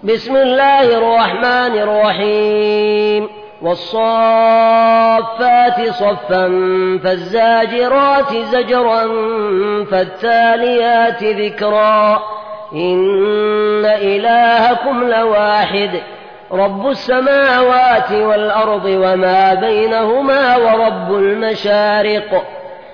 بسم الله الرحمن الرحيم والصافات صفا فالزاجرات زجرا فالتاليات ذكرا إن إلهكم لواحد رب السماوات والأرض وما بينهما ورب المشارق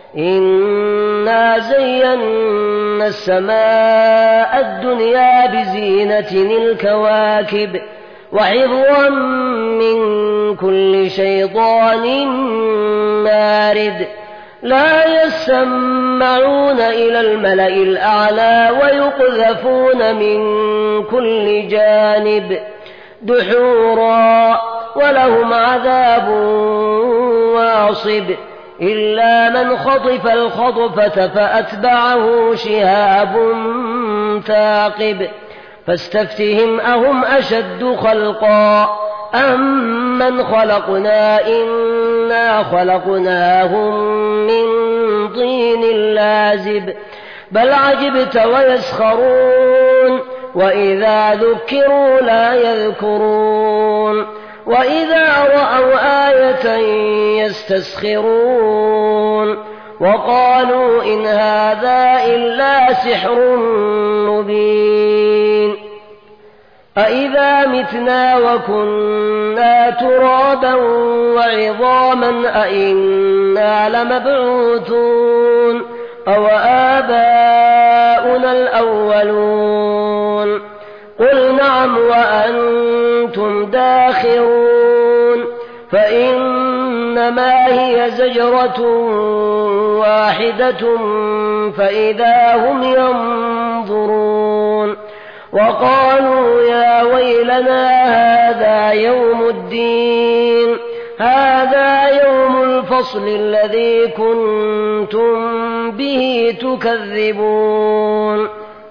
إنا زينا السماء الدنيا بزينة الكواكب وحفظا من كل شيطان مارد لا يسمعون إلى الملأ الأعلى ويقذفون من كل جانب دحورا ولهم عذاب واصب إلا من خطف الخطفة فأتبعه شهاب ثاقب فاستفتهم أهم أشد خلقا أم من خلقنا إنا خلقناهم من طين لازب بل عجبت ويسخرون وإذا ذكروا لا يذكرون وإذا رأوا آية يستسخرون وقالوا إن هذا إلا سحر مبين أإذا متنا وكنا ترابا وعظاما أإنا لمبعوثون أو آباؤنا الأولون قل نعم وأنتم داخرون فإنما هي زجرة واحدة فإذا هم ينظرون وقالوا يا ويلنا هذا يوم الدين هذا يوم الفصل الذي كنتم به تكذبون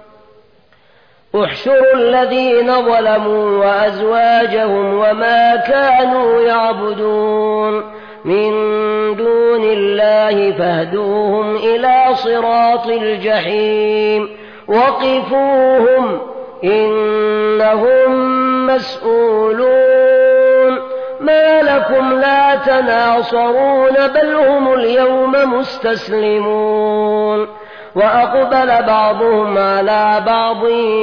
احشروا الذين ظلموا وأزواجهم وما كانوا يعبدون من دون الله فاهدوهم إلى صراط الجحيم وقفوهم إنهم مسؤولون ما لكم لا تناصرون بل هم اليوم مستسلمون وأقبل بعضهم على بعض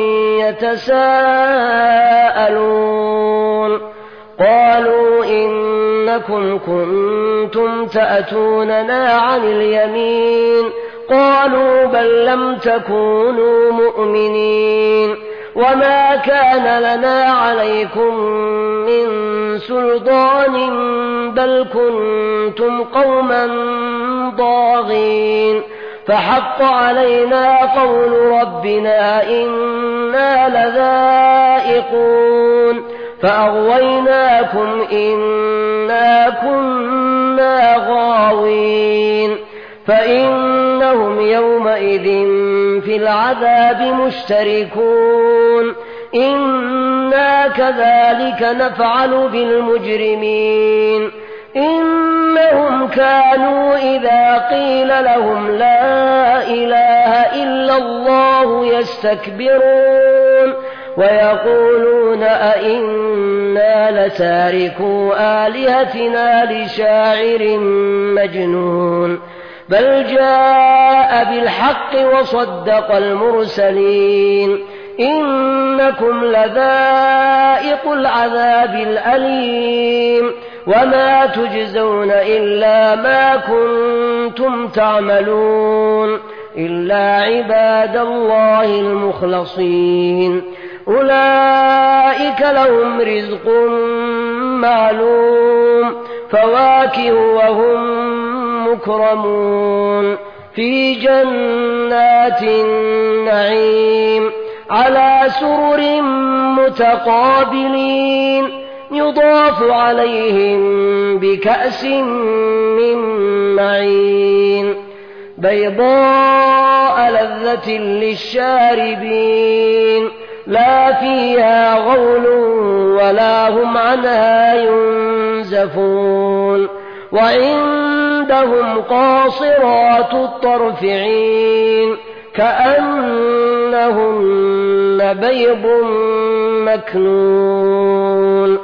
يتساءلون قالوا إنكم كنتم تأتوننا عن اليمين قالوا بل لم تكونوا مؤمنين وما كان لنا عليكم من سلطان بل كنتم قوما طاغين فحق علينا قول ربنا إنا لذائقون فأغويناكم إنا كنا غاوين فإنهم يومئذ في العذاب مشتركون إنا كذلك نفعل بالمجرمين إنهم كانوا إذا قيل لهم لا إله إلا الله يستكبرون ويقولون أئنا لتاركو آلهتنا لشاعر مجنون بل جاء بالحق وصدق المرسلين إنكم لذائق العذاب الأليم وما تجزون إلا ما كنتم تعملون إلا عباد الله المخلصين أولئك لهم رزق معلوم فواكه وهم مكرمون في جنات النعيم على سرر متقابلين يضاف عليهم بكأس من معين بيضاء لذة للشاربين لا فيها غول ولا هم عنها ينزفون وعندهم قاصرات الطرف عين كأنهن بيض مكنون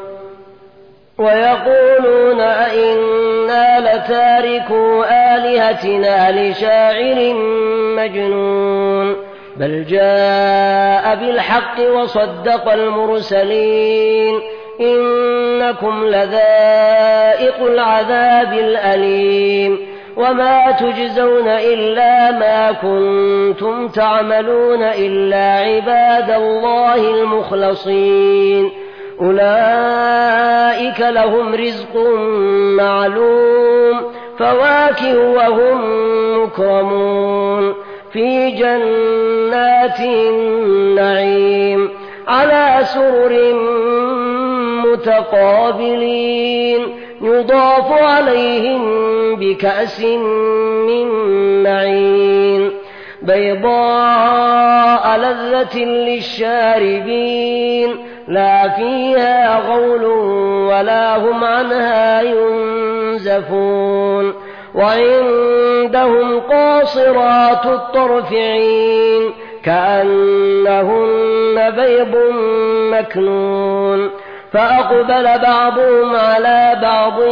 ويقولون أئنا لتاركو آلهتنا لشاعر مجنون بل جاء بالحق وصدق المرسلين إنكم لذائق العذاب الأليم وما تجزون إلا ما كنتم تعملون إلا عباد الله المخلصين أولئك لهم رزق معلوم فواكه وهم مكرمون في جنات النعيم على سرر متقابلين يضاف عليهم بكأس من معين بيضاء لذة للشاربين لا فيها غول ولا هم عنها ينزفون وعندهم قاصرات الطرف عين كأنهن بيض مكنون فأقبل بعضهم على بعض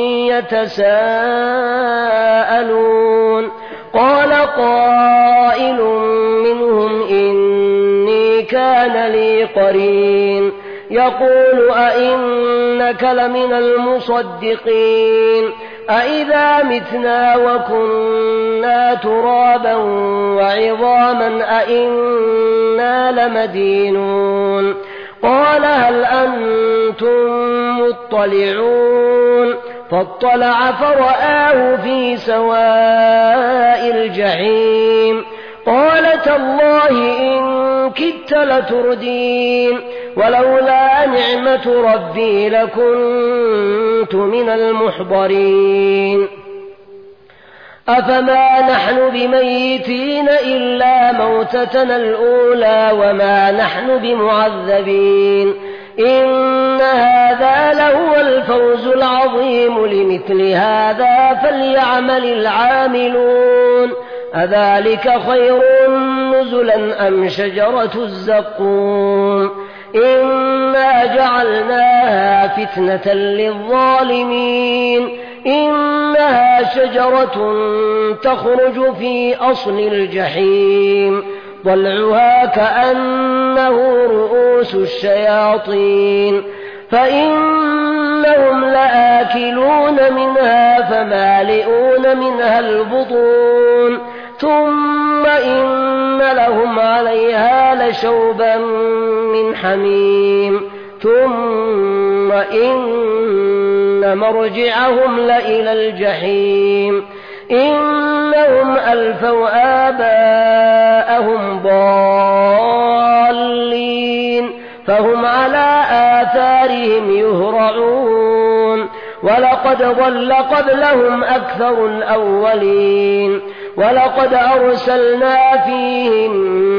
يتساءلون قال قائل منهم إني كان لي قرين يقول أئنك لمن المصدقين أئذا متنا وكنا ترابا وعظاما أئنا لمدينون قال هل أنتم مطلعون فاطلع فرآه في سواء الجحيم قال تالله إن كدت لتردين ولولا نعمة ربي لكنت من المحضرين أفما نحن بميتين إلا موتتنا الأولى وما نحن بمعذبين إن هذا لهو الفوز العظيم لمثل هذا فليعمل العاملون أذلك خير نزلا أم شجرة الزقوم إنا جعلناها فتنة للظالمين إنها شجرة تخرج في أصل الجحيم طلعها كأنه رؤوس الشياطين فإنهم لآكلون منها فمالئون منها البطون ثم إن لهم عليها لشوبا من حميم ثم إن مرجعهم لإلى الجحيم إنهم ألفوا آباءهم ضالين فهم على آثارهم يهرعون ولقد ضل قبلهم أكثر الأولين ولقد أرسلنا فيهم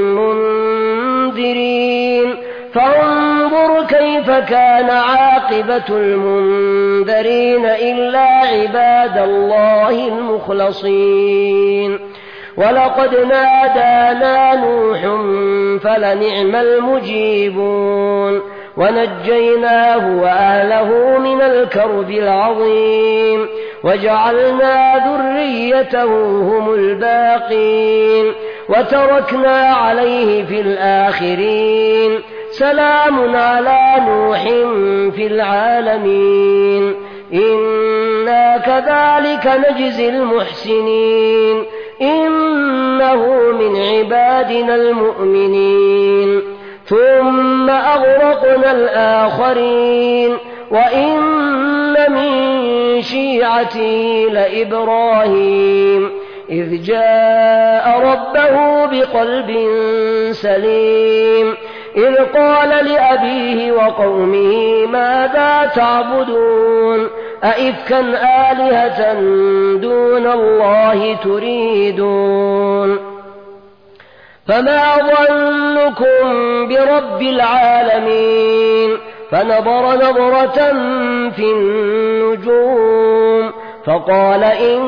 منذرين فانظر كيف كان عاقبة المنذرين إلا عباد الله المخلصين ولقد نادانا نوح فلنعم المجيبون ونجيناه وأهله من الكرب العظيم وجعلنا ذريته هم الباقين وتركنا عليه في الآخرين سلام على نوح في العالمين إنا كذلك نجزي المحسنين إنه من عبادنا المؤمنين ثم أغرقنا الآخرين وإن من شيعته لإبراهيم إذ جاء ربه بقلب سليم إذ قال لأبيه وقومه ماذا تعبدون أئفكا آلهة دون الله تريدون فما ظنكم برب العالمين فنظر نظرة في النجوم فقال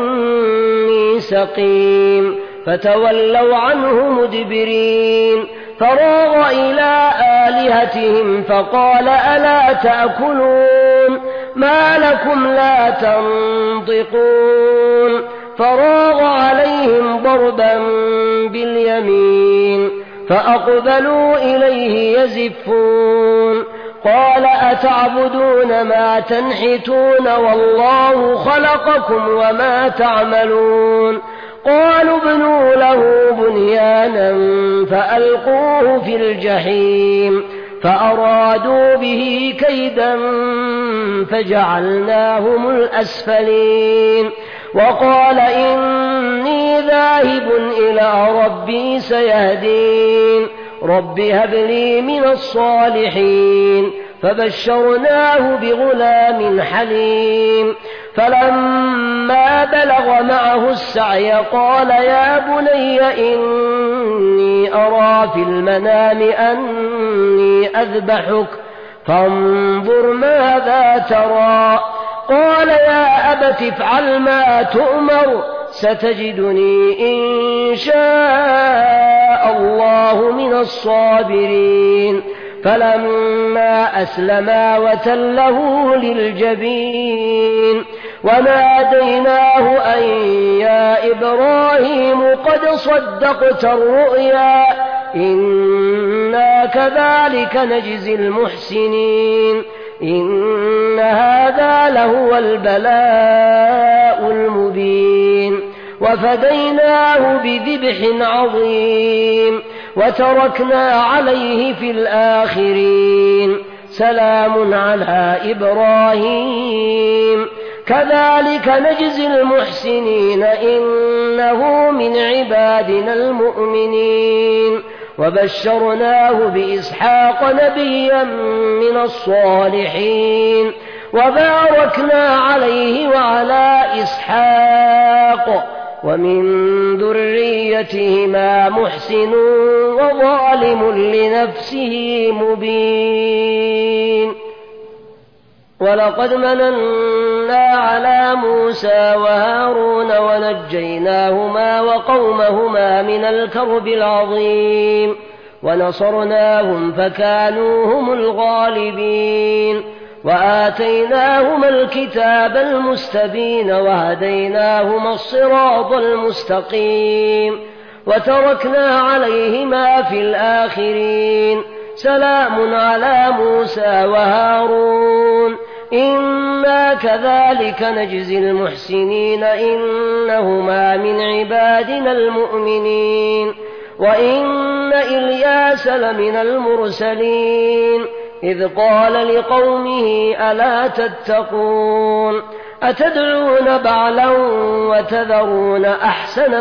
إني سقيم فتولوا عنه مدبرين فراغ إلى آلهتهم فقال ألا تأكلون ما لكم لا تنطقون فراغ عليهم ضربا باليمين فأقبلوا إليه يزفون قال أتعبدون ما تنحتون والله خلقكم وما تعملون قالوا ابنوا له بنيانا فألقوه في الجحيم فأرادوا به كيدا فجعلناهم الأسفلين وقال إني ذاهب إلى ربي سيهدين رب هب لي من الصالحين فبشرناه بغلام حليم فلما بلغ معه السعي قال يا بني إني أرى في المنام أني أذبحك فانظر ماذا ترى قال يا أبت افعل ما تؤمر ستجدني إن شاء الله من الصابرين فلما أسلما وتله للجبين وناديناه أن يا إبراهيم قد صدقت الرؤيا إنا كذلك نجزي المحسنين إن هذا لهو البلاء المبين وفديناه بذبح عظيم وتركنا عليه في الآخرين سلام على إبراهيم كذلك نجزي المحسنين إنه من عبادنا المؤمنين وبشرناه بإسحاق نبيا من الصالحين وباركنا عليه وعلى إسحاق ومن ذريتهما محسن وظالم لنفسه مبين ولقد مننا على موسى وهارون ونجيناهما وقومهما من الكرب العظيم ونصرناهم فكانوا هم الغالبين وآتيناهما الكتاب المستبين وهديناهما الصراط المستقيم وتركنا عليهما في الآخرين سلام على موسى وهارون إنا كذلك نجزي المحسنين إنهما من عبادنا المؤمنين وإن إلياس لمن المرسلين إذ قال لقومه ألا تتقون أتدعون بعلا وتذرون أحسن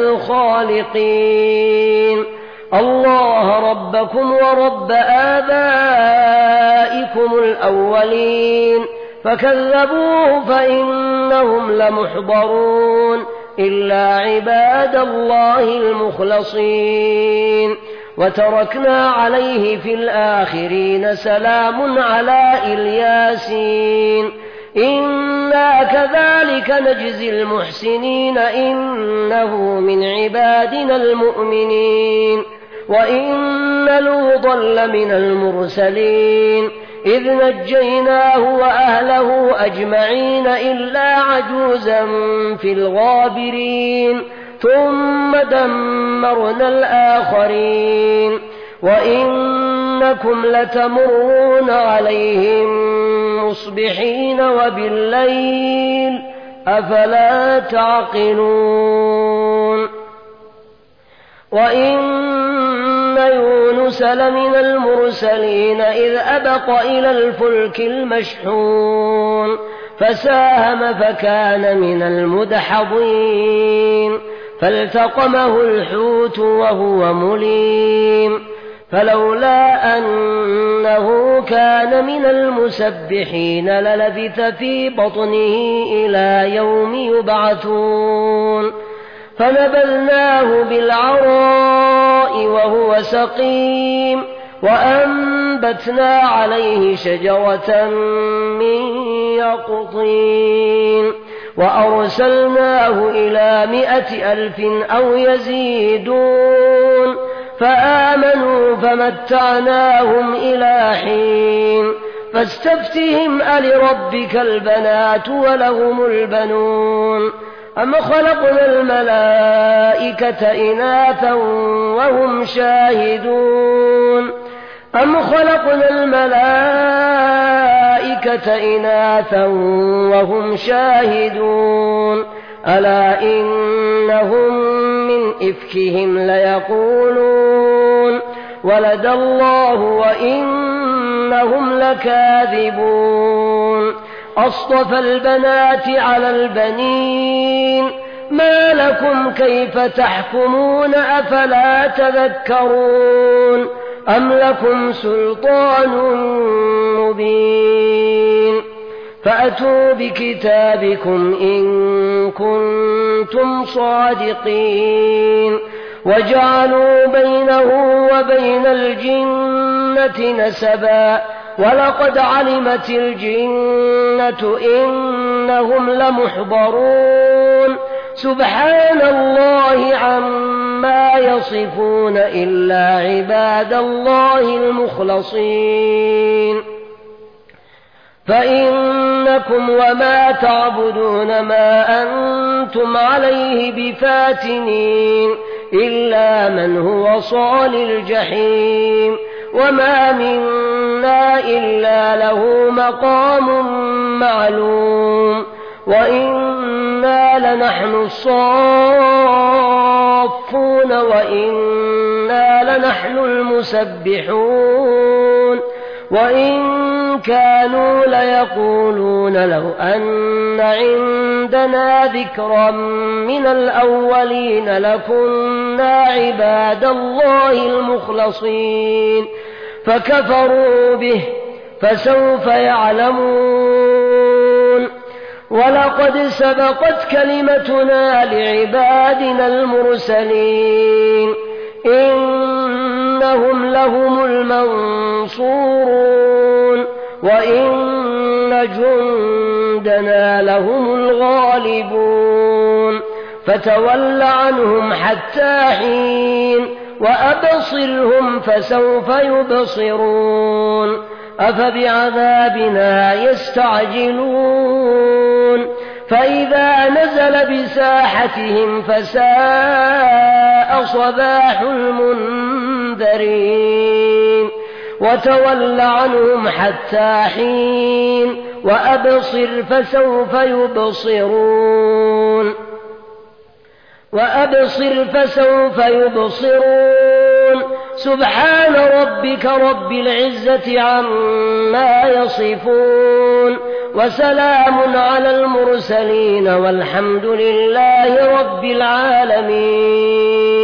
الخالقين الله ربكم ورب آبائكم الأولين فكذبوه فإنهم لمحضرون إلا عباد الله المخلصين وتركنا عليه في الآخرين سلام على الياسين إنا كذلك نجزي المحسنين إنه من عبادنا المؤمنين وإن لوطا لمن المرسلين إذ نجيناه وأهله أجمعين إلا عجوزا في الغابرين ثم دمرنا الآخرين وإنكم لتمرون عليهم مصبحين وبالليل أفلا تعقلون وإن يونس لمن المرسلين إذ أبق إلى الفلك المشحون فساهم فكان من المدحضين فالتقمه الحوت وهو مليم فلولا أنه كان من المسبحين للبث في بطنه إلى يوم يبعثون فنبذناه بالعراء وهو سقيم وأنبتنا عليه شجرة من يقطين وأرسلناه إلى 100,000 أو يزيدون فآمنوا فمتعناهم إلى حين فاستفتهم ألربك البنات ولهم البنون أم خلقنا الملائكة إناثا وهم شاهدون أم خلقنا الملائكة إناثا وهم شاهدون ألا إنهم من إفكهم ليقولون ولد الله وإنهم لكاذبون أصطفى البنات على البنين ما لكم كيف تحكمون أفلا تذكرون أم لكم سلطان مبين فأتوا بكتابكم إن كنتم صادقين وجعلوا بينه وبين الجنة نسبا ولقد علمت الجنة إنهم لمحضرون سبحان الله عما يصفون إلا عباد الله المخلصين فإنكم وما تعبدون ما أنتم عليه بفاتنين إلا من هو صال الجحيم وما منا إلا له مقام معلوم وإنا لنحن الصافون وإنا لنحن المسبحون وإن كانوا ليقولون لو أن عندنا ذكرا من الأولين لكنا عباد الله المخلصين فكفروا به فسوف يعلمون ولقد سبقت كلمتنا لعبادنا المرسلين إنهم لهم المنصورون وإن جندنا لهم الغالبون فتول عنهم حتى حين وأبصرهم فسوف يبصرون أفبعذابنا يستعجلون فإذا نزل بساحتهم فساء صباح المنذرين وتول عنهم حتى حين وأبصر فسوف يبصرون سبحان ربك رب العزة عما يصفون وسلام على المرسلين والحمد لله رب العالمين.